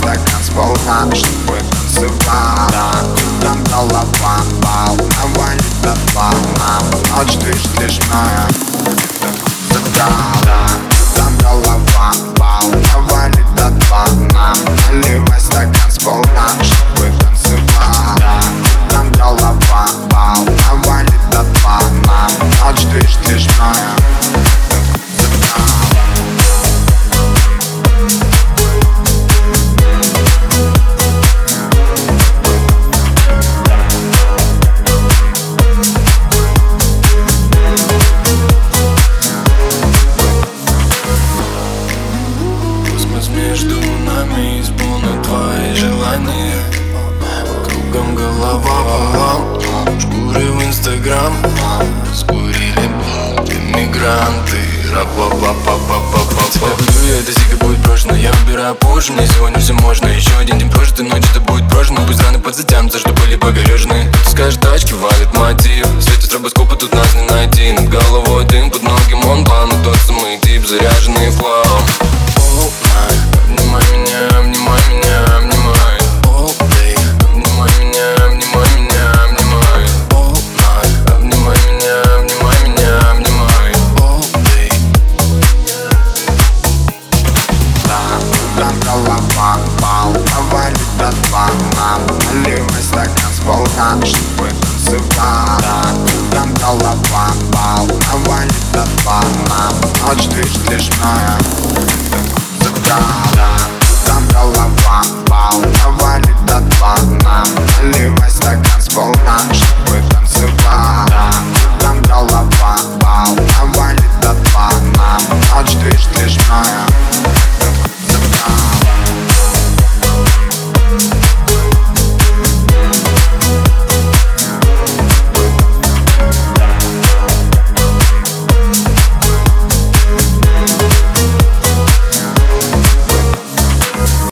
стакан сполна, чтобы танцевала. Там голова волновали до два. Ночь ты лишь моя задала. Там голова волновали до два. Наливай стакан сполна, чтобы танцевала. Там голова волновали до два. Ночь ты лишь моя. Между нами исполнят твои желания. Кругом голова валом, шкуры в Инстаграм. Скурили иммигранты. Тебя буду я, эта сига будет брошена. Я выбираю позже, мне сегодня все можно. Еще один день прожитый, ночь это будет прожжено. Пусть раны подзатянутся, что были покорежены. Ты скажешь, тачки валит мотив. Светит стробоскопа, тут нас не найти. Над головой дым, под ноги Монблан. Тот самый тип, заряженный флау. Обнимай меня, обнимай меня, обнимай. All day. Обнимай меня, обнимай меня, обнимай. All night. Обнимай меня, обнимай меня, обнимай. All day. Там голова волновали до два. Наливай стакан сполна, чтобы танцевала. Там голова волновали до два. Ночь ты лишь моя задала. Там голова волновали до два. Наливай стакан